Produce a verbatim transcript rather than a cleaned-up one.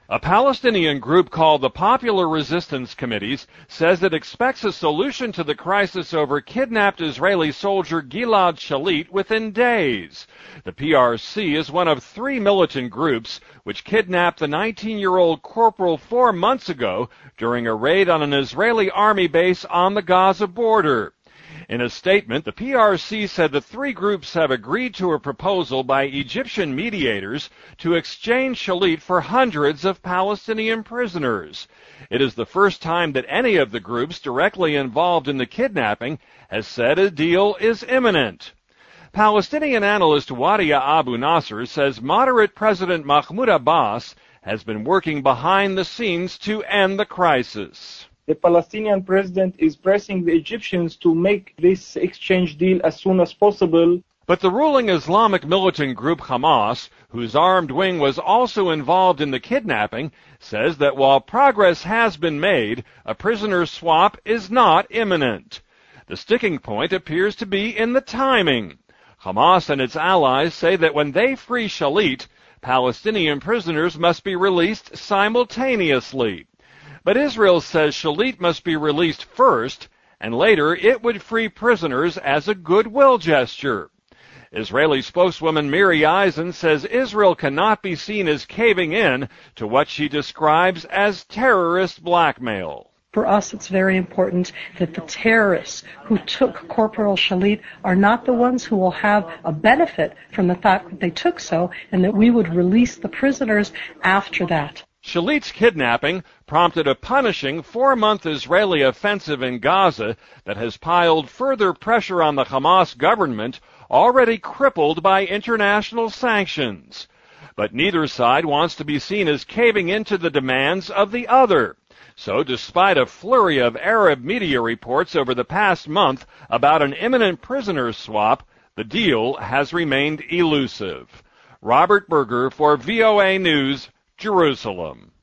A Palestinian group called the Popular Resistance Committees says it expects a solution to the crisis over kidnapped Israeli soldier Gilad Shalit within days. The P R C is one of three militant groups which kidnapped the nineteen-year-old corporal four months ago during a raid on an Israeli army base on the Gaza border. In a statement, the P R C said the three groups have agreed to a proposal by Egyptian mediators to exchange Shalit for hundreds of Palestinian prisoners. It is the first time that any of the groups directly involved in the kidnapping has said a deal is imminent. Palestinian analyst Wadia Abu Nasser says moderate President Mahmoud Abbas has been working behind the scenes to end the crisis. The Palestinian president is pressing the Egyptians to make this exchange deal as soon as possible. But the ruling Islamic militant group Hamas, whose armed wing was also involved in the kidnapping, says that while progress has been made, a prisoner swap is not imminent. The sticking point appears to be in the timing. Hamas and its allies say that when they free Shalit, Palestinian prisoners must be released simultaneously. But Israel says Shalit must be released first, and later it would free prisoners as a goodwill gesture. Israeli spokeswoman Miri Eisen says Israel cannot be seen as caving in to what she describes as terrorist blackmail. For us, it's very important that the terrorists who took Corporal Shalit are not the ones who will have a benefit from the fact that they took so, and that we would release the prisoners after that. Shalit's kidnapping prompted a punishing four-month Israeli offensive in Gaza that has piled further pressure on the Hamas government, already crippled by international sanctions. But neither side wants to be seen as caving into the demands of the other. So despite a flurry of Arab media reports over the past month about an imminent prisoner swap, the deal has remained elusive. Robert Berger for V O A News, Jerusalem.